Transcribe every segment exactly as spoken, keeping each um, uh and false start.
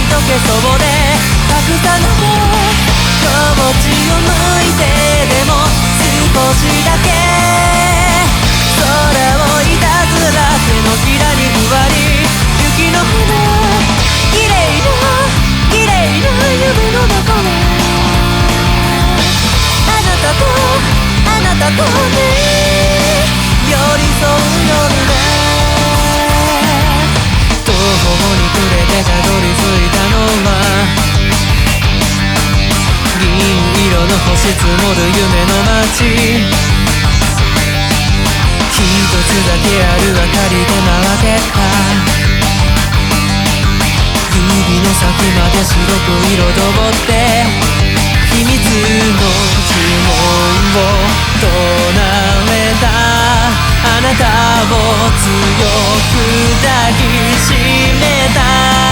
溶けそうで隠さぬ境地を向いてでも少しだけ空をいたずら手のひらにふわり雪の花綺麗な綺麗な夢の中へあなたとあなたとね寄り添う夜で途方に暮れてたどり着いたのは銀色の星積もる夢の街一つだけある明かりで回ってた指の先まで白く彩って秘密の呪文を唱えたあなたを強く抱きしめた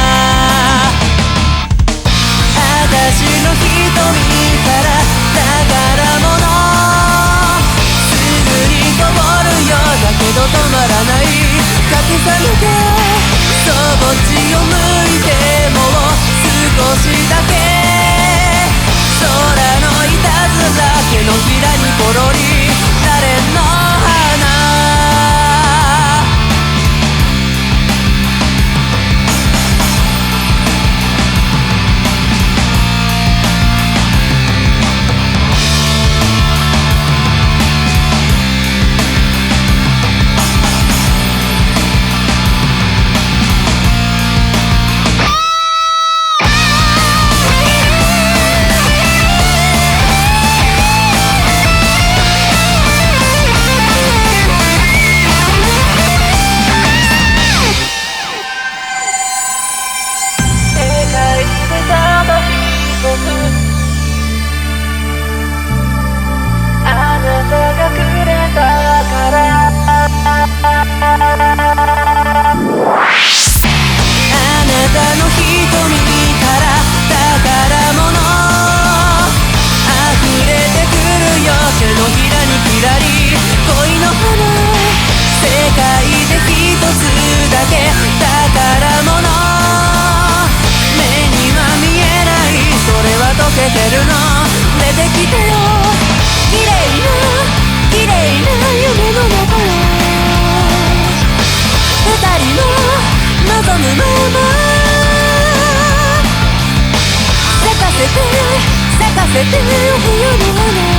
私の瞳から宝物すぐに通るよだけど止まらない隠さぬけそっちを向いても少しだけ空のいたずら手のひらにポロリ誰の花咲かせて咲かせて冬の花